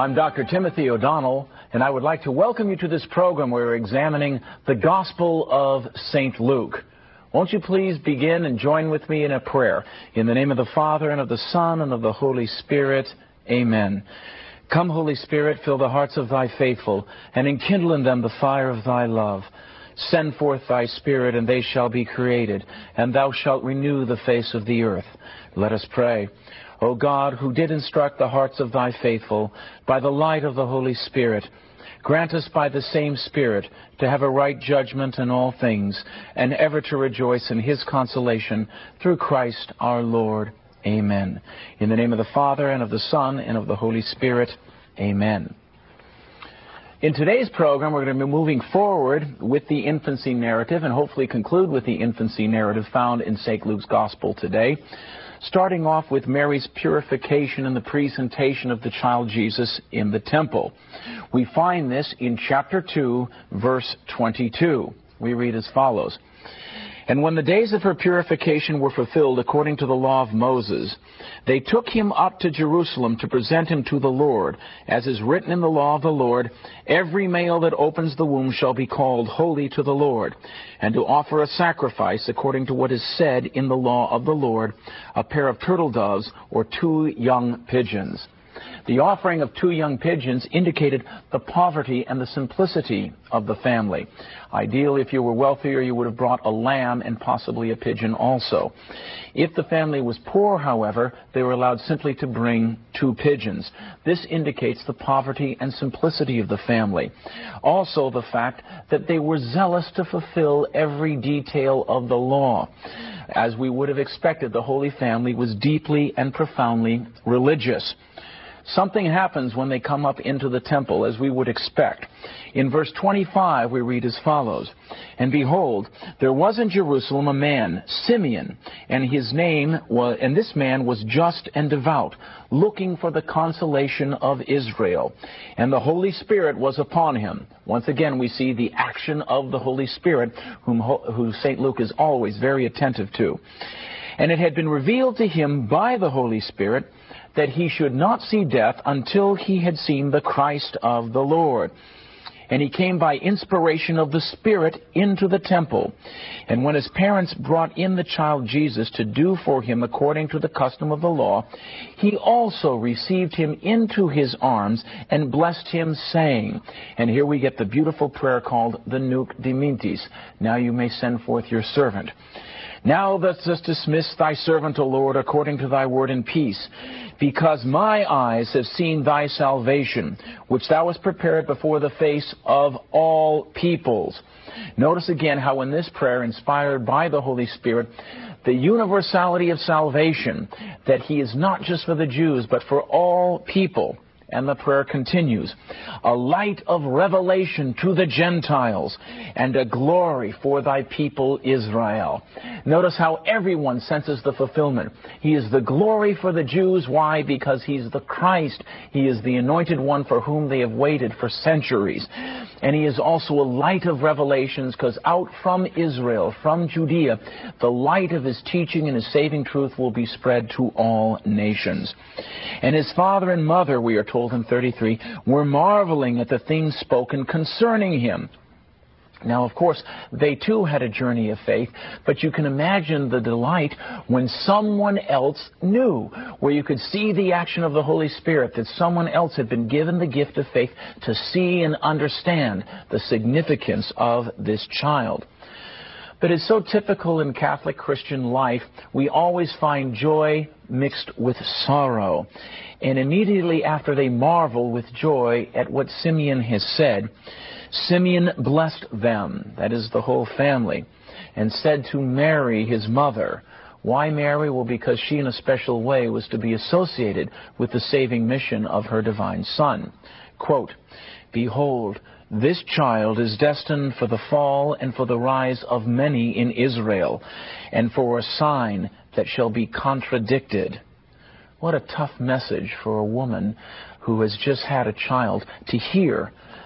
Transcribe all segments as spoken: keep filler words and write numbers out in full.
I'm Doctor Timothy O'Donnell, and I would like to welcome you to this program where we're examining the Gospel of Saint Luke. Won't you please begin and join with me in a prayer? In the name of the Father, and of the Son, and of the Holy Spirit. Amen. Come, Holy Spirit, fill the hearts of thy faithful, and enkindle in them the fire of thy love. Send forth thy Spirit, and they shall be created, and thou shalt renew the face of the earth. Let us pray. O God, who did instruct the hearts of thy faithful by the light of the Holy Spirit, grant us by the same Spirit to have a right judgment in all things, and ever to rejoice in his consolation through Christ our Lord. Amen. In the name of the Father, and of the Son, and of the Holy Spirit. Amen. In today's program, we're going to be moving forward with the infancy narrative, and hopefully conclude with the infancy narrative found in Saint Luke's Gospel today. Starting off with Mary's purification and the presentation of the child Jesus in the temple. We find this in chapter two, verse twenty-two. We read as follows. And when the days of her purification were fulfilled according to the law of Moses, they took him up to Jerusalem to present him to the Lord. As is written in the law of the Lord, every male that opens the womb shall be called holy to the Lord, and to offer a sacrifice according to what is said in the law of the Lord, a pair of turtle doves or two young pigeons. The offering of two young pigeons indicated the poverty and the simplicity of the family. Ideally, if you were wealthier, you would have brought a lamb and possibly a pigeon also. If the family was poor, however, they were allowed simply to bring two pigeons. This indicates the poverty and simplicity of the family. Also, the fact that they were zealous to fulfill every detail of the law. As we would have expected, the Holy Family was deeply and profoundly religious. Something happens when they come up into the temple, as we would expect. In verse twenty-five, we read as follows. And behold, there was in Jerusalem a man, Simeon, and his name was, and this man was just and devout, looking for the consolation of Israel. And the Holy Spirit was upon him. Once again, we see the action of the Holy Spirit, whom, who Saint Luke is always very attentive to. And it had been revealed to him by the Holy Spirit that he should not see death until he had seen the Christ of the Lord. And he came by inspiration of the Spirit into the temple. And when his parents brought in the child Jesus to do for him according to the custom of the law, he also received him into his arms and blessed him, saying, and here we get the beautiful prayer called the Nunc Dimittis. Now you may send forth your servant. Now thou dost dismiss thy servant, O Lord, according to thy word in peace, because my eyes have seen thy salvation, which thou hast prepared before the face of all peoples. Notice again how in this prayer, inspired by the Holy Spirit, the universality of salvation, that he is not just for the Jews, but for all people. And the prayer continues, a light of revelation to the Gentiles, and a glory for thy people Israel. Notice how everyone senses the fulfillment. He is the glory for the Jews. Why? Because he's the Christ. He is the anointed one for whom they have waited for centuries. And he is also a light of revelations, because out from Israel, from Judea, the light of his teaching and his saving truth will be spread to all nations. And his father and mother, we are told in thirty-three, were marveling at the things spoken concerning him. Now, of course, they too had a journey of faith, but you can imagine the delight when someone else knew, where you could see the action of the Holy Spirit, that someone else had been given the gift of faith to see and understand the significance of this child. But it's so typical in Catholic Christian life, we always find joy mixed with sorrow. And immediately after they marvel with joy at what Simeon has said, Simeon blessed them, that is the whole family, and said to Mary, his mother. Why Mary? Well, because she in a special way was to be associated with the saving mission of her divine Son. Quote, behold, this child is destined for the fall and for the rise of many in Israel, and for a sign that shall be contradicted. What a tough message for a woman who has just had a child to hear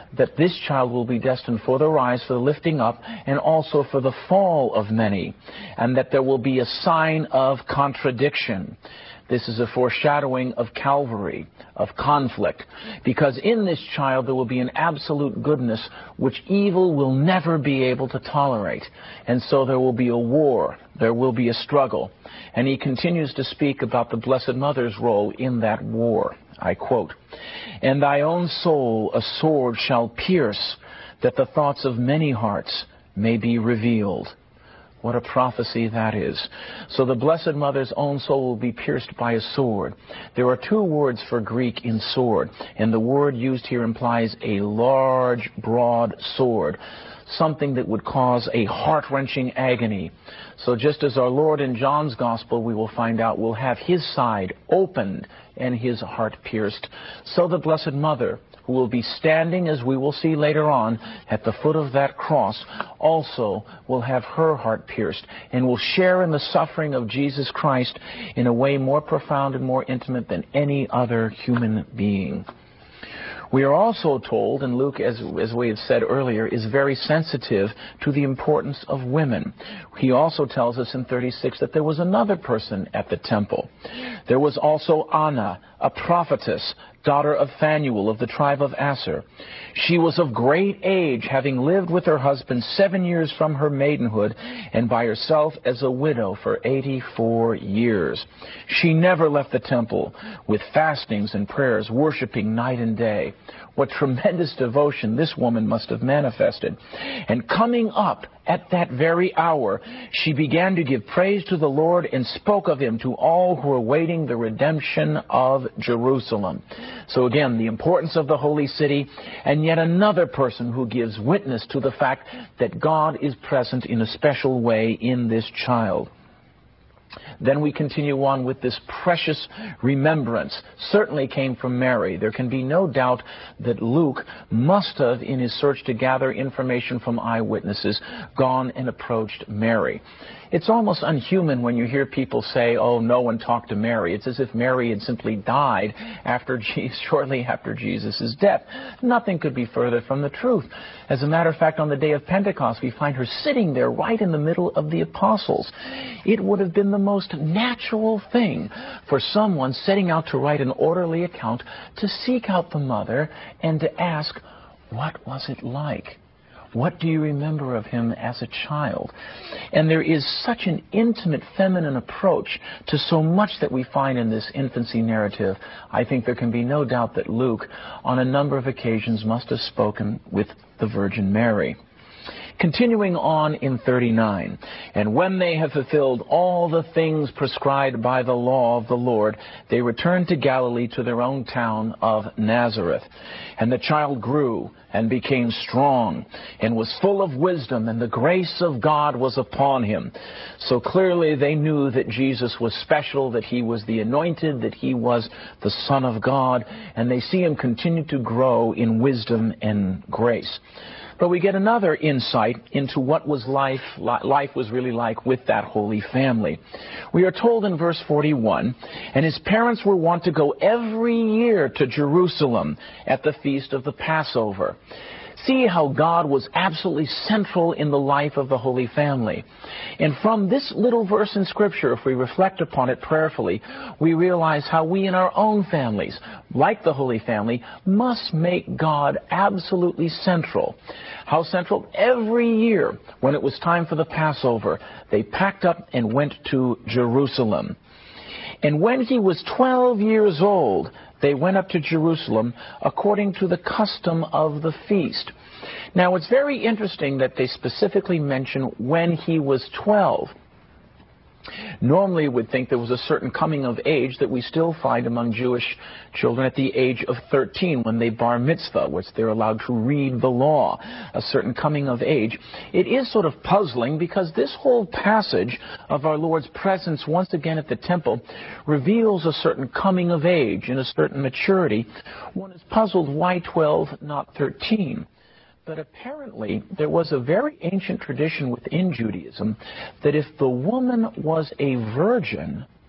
that this child will be destined for the rise, for the lifting up, and also for the fall of many, and that there will be a sign of contradiction. This is a foreshadowing of Calvary, of conflict, because in this child there will be an absolute goodness which evil will never be able to tolerate. And so there will be a war, there will be a struggle. And he continues to speak about the Blessed Mother's role in that war. I quote, "And thy own soul a sword shall pierce, that the thoughts of many hearts may be revealed." What a prophecy that is. So the Blessed Mother's own soul will be pierced by a sword. There are two words for Greek in sword, and the word used here implies a large, broad sword, something that would cause a heart-wrenching agony. So just as our Lord in John's Gospel, we will find out, will have his side opened and his heart pierced, so the Blessed Mother, who will be standing, as we will see later on, at the foot of that cross, also will have her heart pierced and will share in the suffering of Jesus Christ in a way more profound and more intimate than any other human being. We are also told, and Luke, as, as we had said earlier, is very sensitive to the importance of women. He also tells us in thirty-six that there was another person at the temple. There was also Anna, a prophetess, daughter of Phanuel of the tribe of Aser. She was of great age, having lived with her husband seven years from her maidenhood, and by herself as a widow for eighty-four years. She never left the temple, with fastings and prayers, worshiping night and day. What tremendous devotion this woman must have manifested. And coming up at that very hour, she began to give praise to the Lord and spoke of him to all who were waiting the redemption of Jerusalem. So again, the importance of the holy city, and yet another person who gives witness to the fact that God is present in a special way in this child. Then we continue on with this precious remembrance. Certainly came from Mary. There can be no doubt that Luke must have, in his search to gather information from eyewitnesses, gone and approached Mary. It's almost unhuman when you hear people say, oh, no one talked to Mary. It's as if Mary had simply died after Jesus, shortly after Jesus' death. Nothing could be further from the truth. As a matter of fact, on the day of Pentecost, we find her sitting there right in the middle of the apostles. It would have been the most natural thing for someone setting out to write an orderly account to seek out the mother and to ask, what was it like? What do you remember of him as a child? And there is such an intimate feminine approach to so much that we find in this infancy narrative. I think there can be no doubt that Luke, on a number of occasions, must have spoken with the Virgin Mary. Continuing on in thirty-nine, and when they have fulfilled all the things prescribed by the law of the Lord, they returned to Galilee, to their own town of Nazareth. And the child grew and became strong and was full of wisdom, and the grace of God was upon him. So clearly they knew that Jesus was special, that he was the anointed, that he was the Son of God, and they see him continue to grow in wisdom and grace. But we get another insight into what was life, life was really like with that Holy Family. We are told in verse forty-one, and his parents were wont to go every year to Jerusalem at the feast of the Passover. See how God was absolutely central in the life of the Holy Family. And from this little verse in Scripture, if we reflect upon it prayerfully, we realize how we in our own families, like the Holy Family, must make God absolutely central. How central? Every year, when it was time for the Passover, they packed up and went to Jerusalem. And when he was twelve years old, they went up to Jerusalem according to the custom of the feast. Now, it's very interesting that they specifically mention when he was twelve. Normally, you would think there was a certain coming of age that we still find among Jewish children at the age of thirteen, when they bar mitzvah, which they're allowed to read the law, a certain coming of age. It is sort of puzzling because this whole passage of our Lord's presence once again at the temple reveals a certain coming of age and a certain maturity. One is puzzled, why twelve, not thirteen? But apparently there was a very ancient tradition within Judaism that if the woman was a virgin,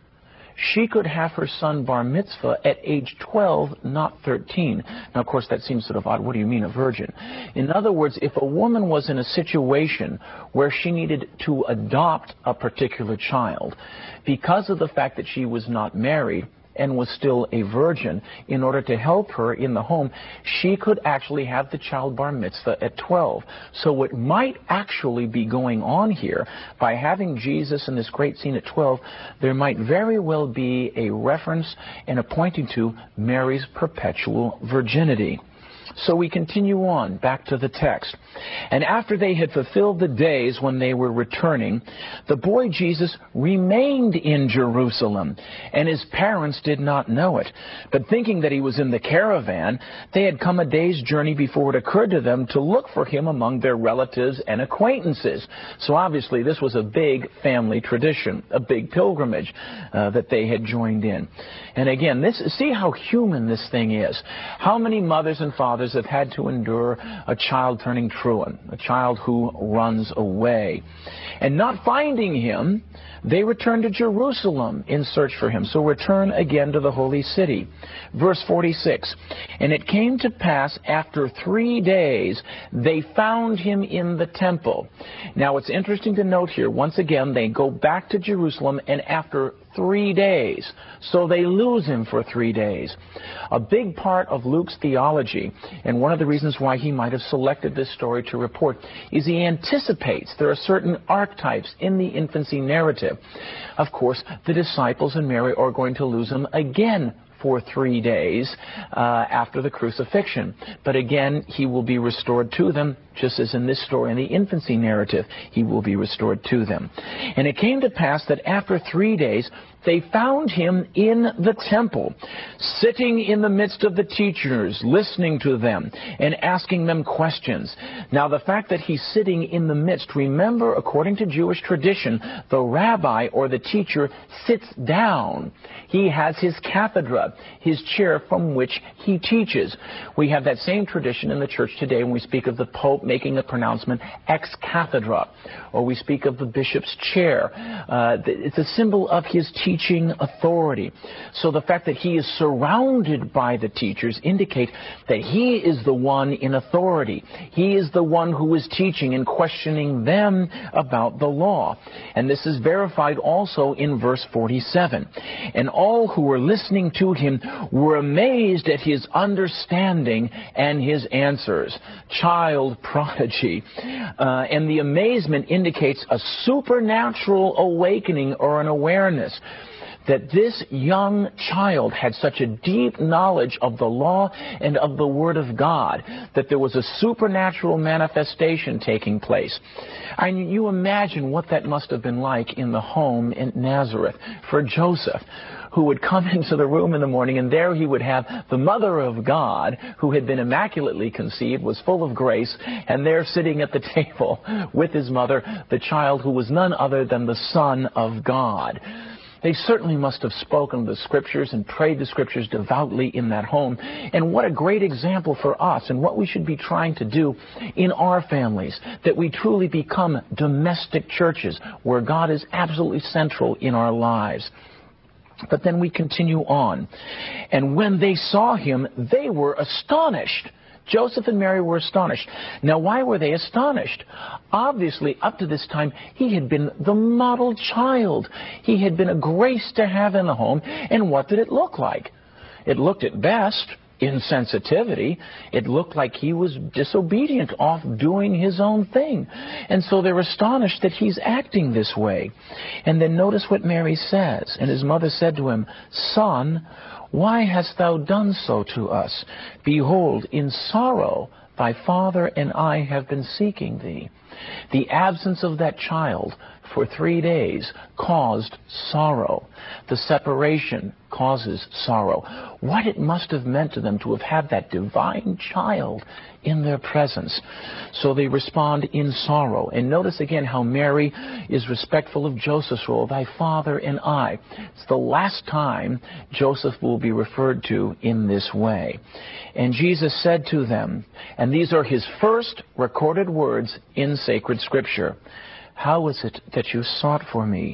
she could have her son bar mitzvah at age twelve, not thirteen. Now, of course, that seems sort of odd. What do you mean, a virgin? In other words, if a woman was in a situation where she needed to adopt a particular child, because of the fact that she was not married and was still a virgin, in order to help her in the home, she could actually have the child bar mitzvah at twelve. So what might actually be going on here, by having Jesus in this great scene at twelve, there might very well be a reference and a pointing to Mary's perpetual virginity. So we continue on, back to the text. And after they had fulfilled the days when they were returning, the boy Jesus remained in Jerusalem, and his parents did not know it. But thinking that he was in the caravan, they had come a day's journey before it occurred to them to look for him among their relatives and acquaintances. So obviously this was a big family tradition, a big pilgrimage uh, that they had joined in. And again, this see how human this thing is. How many mothers and fathers have had to endure a child turning truant, a child who runs away. And not finding him, they return to Jerusalem in search for him. So return again to the holy city. Verse forty-six, and it came to pass after three days, they found him in the temple. Now it's interesting to note here, once again, they go back to Jerusalem, and after three days. So they lose him for three days. A big part of Luke's theology, and one of the reasons why he might have selected this story to report, is he anticipates there are certain archetypes in the infancy narrative. Of course, the disciples and Mary are going to lose him again for three days uh, after the crucifixion. But again, he will be restored to them, just as in this story, in the infancy narrative, he will be restored to them. And it came to pass that after three days, they found him in the temple, sitting in the midst of the teachers, listening to them and asking them questions. Now, the fact that he's sitting in the midst, remember, according to Jewish tradition, the rabbi or the teacher sits down. He has his cathedra, his chair from which he teaches. We have that same tradition in the church today when we speak of the Pope making a pronouncement ex cathedra, or we speak of the bishop's chair. Uh, it's a symbol of his teaching authority. So the fact that he is surrounded by the teachers indicates that he is the one in authority. He is the one who is teaching and questioning them about the law. And this is verified also in verse forty-seven. And all who were listening to him were amazed at his understanding and his answers. Child prodigy. Uh, and the amazement indicates a supernatural awakening or an awareness that this young child had such a deep knowledge of the law and of the Word of God that there was a supernatural manifestation taking place. And you imagine what that must have been like in the home in Nazareth for Joseph, who would come into the room in the morning, and there he would have the Mother of God, who had been immaculately conceived, was full of grace, and there sitting at the table with his mother, the child who was none other than the Son of God. They certainly must have spoken the Scriptures and prayed the Scriptures devoutly in that home. And what a great example for us and what we should be trying to do in our families, that we truly become domestic churches where God is absolutely central in our lives. But then we continue on. And when they saw him, they were astonished. Joseph and Mary were astonished. Now, why were they astonished? Obviously, up to this time, he had been the model child. He had been a grace to have in the home. And what did it look like? It looked at best insensitivity. It looked like he was disobedient, off doing his own thing. And so they're astonished that he's acting this way. And then notice what Mary says. And his mother said to him, Son, why hast thou done so to us? Behold, in sorrow thy father and I have been seeking thee. The absence of that child for three days caused sorrow. The separation causes sorrow. What it must have meant to them to have had that divine child in their presence. So they respond in sorrow. And notice again how Mary is respectful of Joseph's role, thy father and I. It's the last time Joseph will be referred to in this way. And Jesus said to them, and these are his first recorded words in sacred Scripture, how is it that you sought for me?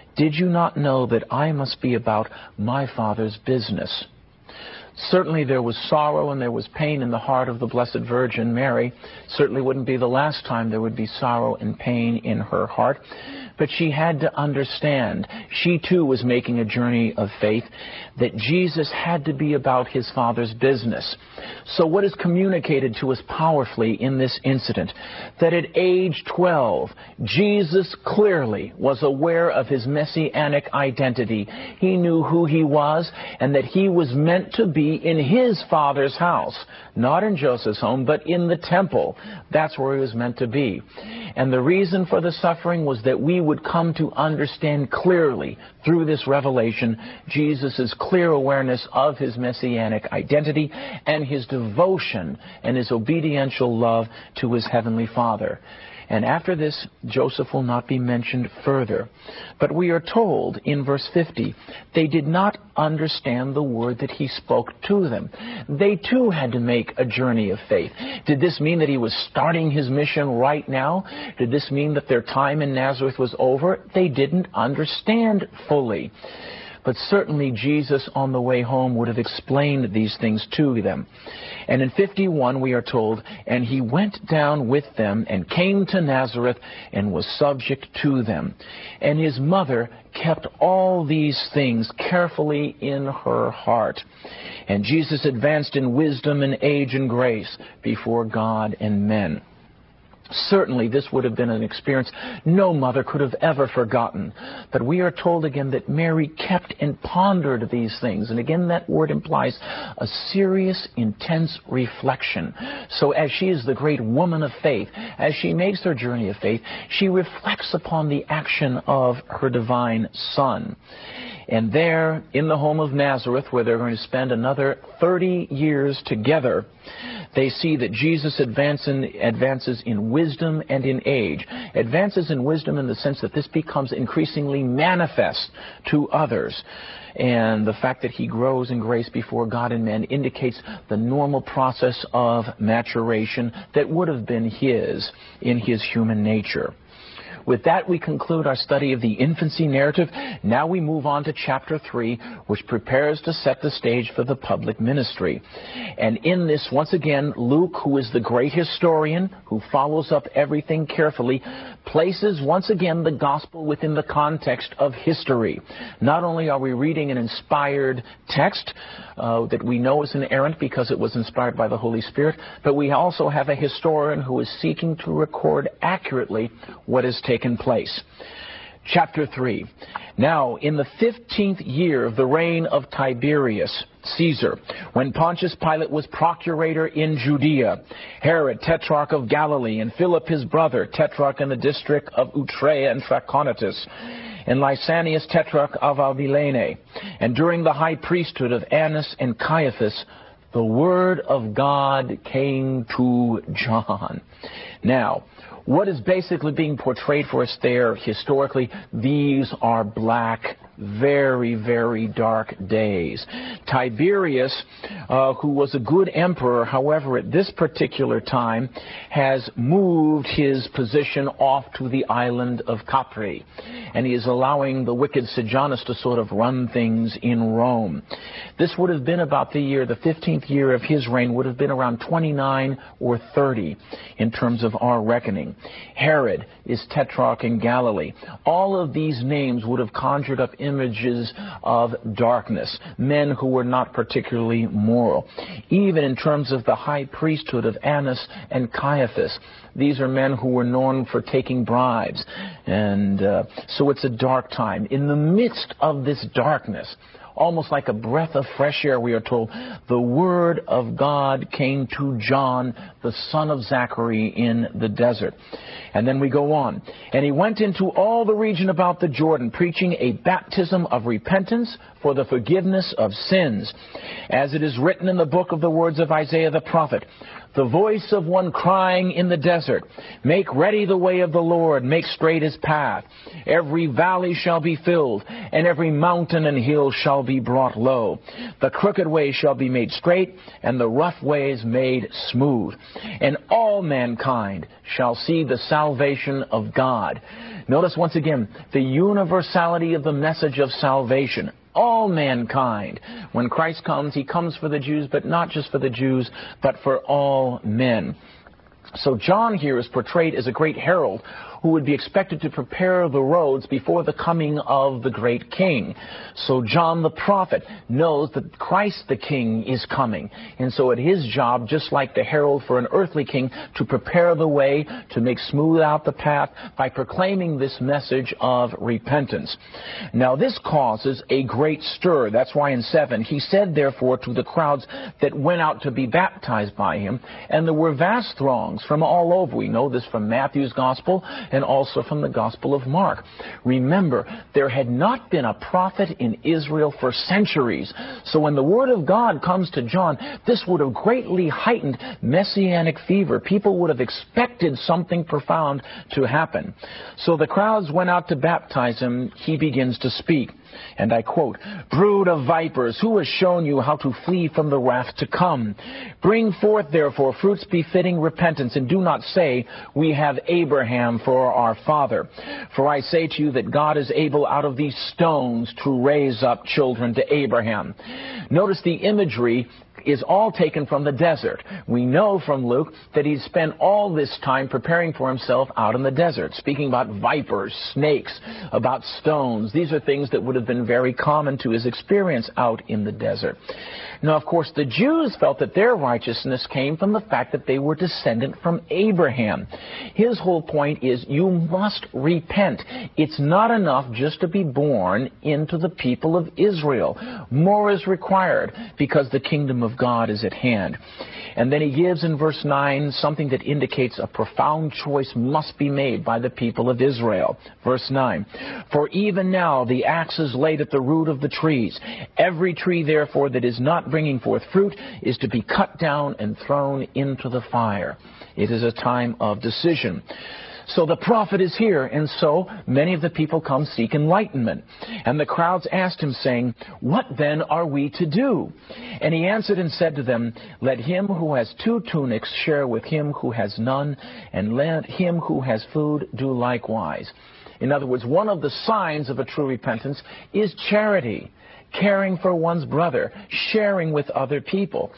Did you not know that I must be about my Father's business?" Certainly there was sorrow and there was pain in the heart of the Blessed Virgin Mary. Certainly wouldn't be the last time there would be sorrow and pain in her heart. But she had to understand, she too was making a journey of faith, that Jesus had to be about his Father's business. So what is communicated to us powerfully in this incident? That at age twelve, Jesus clearly was aware of his messianic identity. He knew who he was and that he was meant to be in his Father's house. Not in Joseph's home, but in the temple. That's where he was meant to be. And the reason for the suffering was that we would come to understand clearly through this revelation Jesus' clear awareness of his messianic identity and his devotion and his obediential love to his heavenly Father. And after this, Joseph will not be mentioned further. But we are told in verse fifty, they did not understand the word that he spoke to them. They too had to make a journey of faith. Did this mean that he was starting his mission right now? Did this mean that their time in Nazareth was over? They didn't understand fully. But certainly Jesus on the way home would have explained these things to them. And in fifty-one we are told, and he went down with them and came to Nazareth and was subject to them. And his mother kept all these things carefully in her heart. And Jesus advanced in wisdom and age and grace before God and men. Certainly this would have been an experience no mother could have ever forgotten. But we are told again that Mary kept and pondered these things. And again, that word implies a serious, intense reflection. So as she is the great woman of faith, as she makes her journey of faith, she reflects upon the action of her divine Son. And there, in the home of Nazareth, where they're going to spend another thirty years together, they see that Jesus advances in wisdom and in age. Advances in wisdom in the sense that this becomes increasingly manifest to others. And the fact that he grows in grace before God and men indicates the normal process of maturation that would have been his in his human nature. With that, we conclude our study of the infancy narrative. Now we move on to chapter three, which prepares to set the stage for the public ministry. And in this, once again, Luke, who is the great historian, who follows up everything carefully, places once again the gospel within the context of history. Not only are we reading an inspired text uh, that we know is inerrant because it was inspired by the Holy Spirit, but we also have a historian who is seeking to record accurately what has taken place. Chapter three. Now, in the fifteenth year of the reign of Tiberius Caesar, when Pontius Pilate was procurator in Judea, Herod, tetrarch of Galilee, and Philip his brother, tetrarch in the district of Utrea and Trachonitis, and Lysanias, tetrarch of Abilene, and during the high priesthood of Annas and Caiaphas, the word of God came to John. Now, what is basically being portrayed for us there historically, these are black, very, very dark days. Tiberius, uh, who was a good emperor, however, at this particular time, has moved his position off to the island of Capri. And he is allowing the wicked Sejanus to sort of run things in Rome. This would have been about the year, the fifteenth year of his reign, would have been around twenty-nine or thirty in terms of our reckoning. Herod is tetrarch in Galilee. All of these names would have conjured up images of darkness, men who were not particularly moral. Even in terms of the high priesthood of Annas and Caiaphas, these are men who were known for taking bribes. And uh, so it's a dark time. In the midst of this darkness, almost like a breath of fresh air, we are told, the word of God came to John, the son of Zachary, in the desert. And then we go on. And he went into all the region about the Jordan, preaching a baptism of repentance for the forgiveness of sins. As it is written in the book of the words of Isaiah the prophet, the voice of one crying in the desert, make ready the way of the Lord, make straight his path. Every valley shall be filled, and every mountain and hill shall be brought low. The crooked way shall be made straight, and the rough ways made smooth. And all mankind shall see the salvation of God. Notice once again the universality of the message of salvation. All mankind. When Christ comes, he comes for the Jews, but not just for the Jews, but for all men. So John here is portrayed as a great herald who would be expected to prepare the roads before the coming of the great king. So John the prophet knows that Christ the king is coming. And so it is his job, just like the herald for an earthly king, to prepare the way, to make smooth out the path by proclaiming this message of repentance. Now this causes a great stir. That's why in seven, he said therefore to the crowds that went out to be baptized by him, and there were vast throngs from all over. We know this from Matthew's gospel and also from the Gospel of Mark. Remember, there had not been a prophet in Israel for centuries. So when the Word of God comes to John, this would have greatly heightened messianic fever. People would have expected something profound to happen. So the crowds went out to baptize him. He begins to speak. And I quote, "Brood of vipers, who has shown you how to flee from the wrath to come? Bring forth, therefore, fruits befitting repentance, and do not say, we have Abraham for our father. For I say to you that God is able out of these stones to raise up children to Abraham." Notice the imagery is all taken from the desert. We know from Luke that he spent all this time preparing for himself out in the desert, speaking about vipers, snakes, about stones. These are things that would have been very common to his experience out in the desert. Now, of course, the Jews felt that their righteousness came from the fact that they were descendant from Abraham. His whole point is you must repent. It's not enough just to be born into the people of Israel. More is required because the kingdom of God is at hand. And then he gives in verse nine something that indicates a profound choice must be made by the people of Israel. Verse nine, "For even now the axe is laid at the root of the trees. Every tree, therefore, that is not bringing forth fruit is to be cut down and thrown into the fire." It is a time of decision. So the prophet is here, and so many of the people come seek enlightenment. And the crowds asked him, saying, "What then are we to do?" And he answered and said to them, "Let him who has two tunics share with him who has none, and let him who has food do likewise." In other words, one of the signs of a true repentance is charity, caring for one's brother, sharing with other people.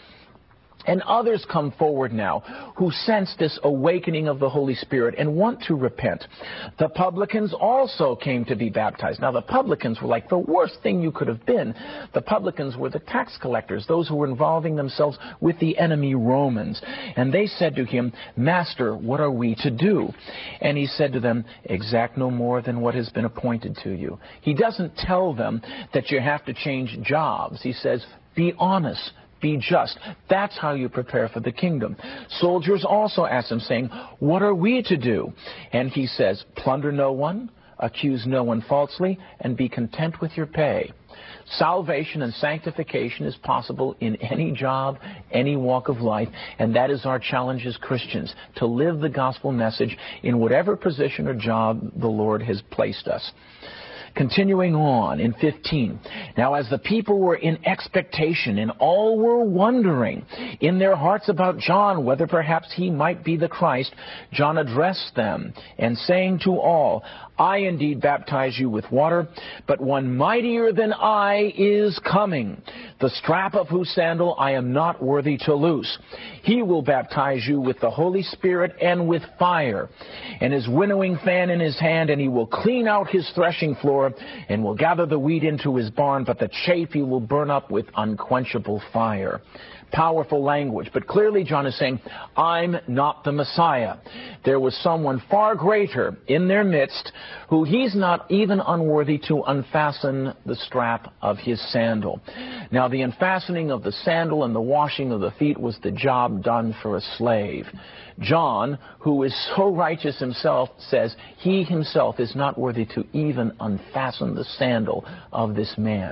And others come forward now who sense this awakening of the Holy Spirit and want to repent. The publicans also came to be baptized. Now, the publicans were like the worst thing you could have been. The publicans were the tax collectors, those who were involving themselves with the enemy Romans. And they said to him, "Master, what are we to do?" And he said to them, "Exact no more than what has been appointed to you." He doesn't tell them that you have to change jobs. He says, be honest. Be just. That's how you prepare for the kingdom. Soldiers also asked him, saying, "What are we to do?" And he says, "Plunder no one, accuse no one falsely, and be content with your pay." Salvation and sanctification is possible in any job, any walk of life, and that is our challenge as Christians, to live the gospel message in whatever position or job the Lord has placed us. Continuing on in fifteen. "Now as the people were in expectation, and all were wondering in their hearts about John, whether perhaps he might be the Christ, John addressed them, and saying to all, I indeed baptize you with water, but one mightier than I is coming, the strap of whose sandal I am not worthy to loose. He will baptize you with the Holy Spirit and with fire, and his winnowing fan in his hand, and he will clean out his threshing floor, and will gather the wheat into his barn, but the chaff he will burn up with unquenchable fire." Powerful language. But clearly John is saying, I'm not the Messiah. There was someone far greater in their midst who he's not even unworthy to unfasten the strap of his sandal. Now, the unfastening of the sandal and the washing of the feet was the job done for a slave. John, who is so righteous himself, says he himself is not worthy to even unfasten the sandal of this man.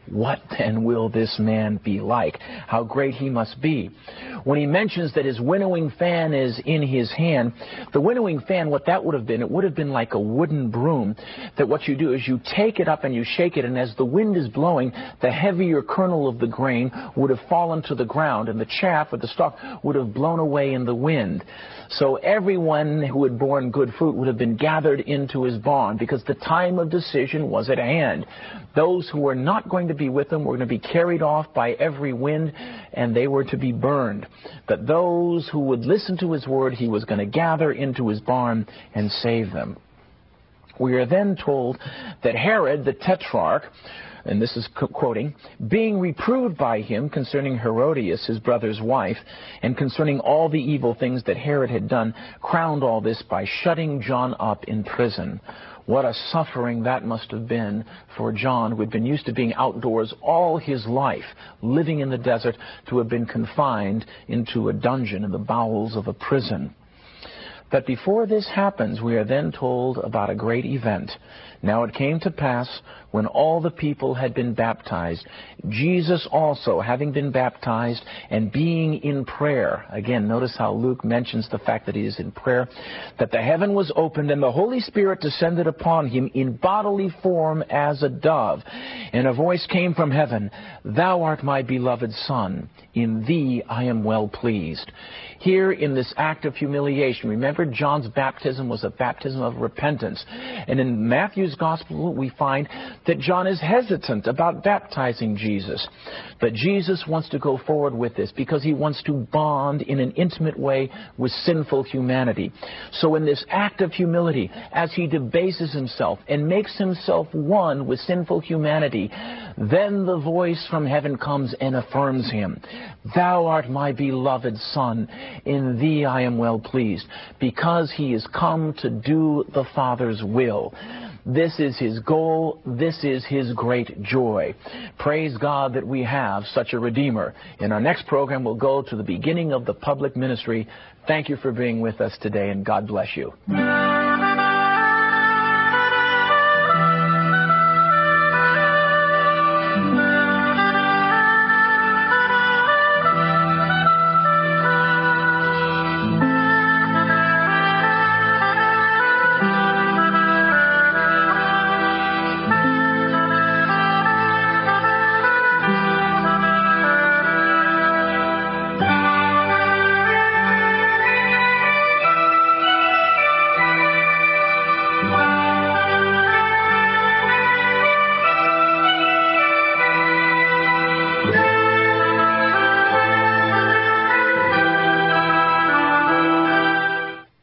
What then will this man be like? How great he must be. When he mentions that his winnowing fan is in his hand, the winnowing fan, what that would have been, it would have been like a wooden broom, that what you do is you take it up and you shake it, and as the wind is blowing, the heavier kernel of the grain would have fallen to the ground, and the chaff or the stalk would have blown away in the wind. So everyone who had borne good fruit would have been gathered into his barn, because the time of decision was at hand. Those who were not going to be with him were going to be carried off by every wind, and they were to be burned. But those who would listen to his word, he was going to gather into his barn and save them. We are then told that Herod, the tetrarch, and this is quoting, being reproved by him concerning Herodias, his brother's wife, and concerning all the evil things that Herod had done, crowned all this by shutting John up in prison. What a suffering that must have been for John, who had been used to being outdoors all his life, living in the desert, to have been confined into a dungeon in the bowels of a prison. But before this happens, we are then told about a great event. Now it came to pass, when all the people had been baptized, Jesus also, having been baptized and being in prayer, again, notice how Luke mentions the fact that he is in prayer, that the heaven was opened and the Holy Spirit descended upon him in bodily form as a dove. And a voice came from heaven, "Thou art my beloved Son, in thee I am well pleased." Here in this act of humiliation, remember John's baptism was a baptism of repentance. And in Matthew's Gospel, we find that John is hesitant about baptizing Jesus. But Jesus wants to go forward with this because he wants to bond in an intimate way with sinful humanity. So in this act of humility, as he debases himself and makes himself one with sinful humanity, then the voice from heaven comes and affirms him. "Thou art my beloved Son, in thee I am well pleased," because he is come to do the Father's will. This is his goal. This is his great joy. Praise God that we have such a Redeemer. In our next program, we'll go to the beginning of the public ministry. Thank you for being with us today, and God bless you.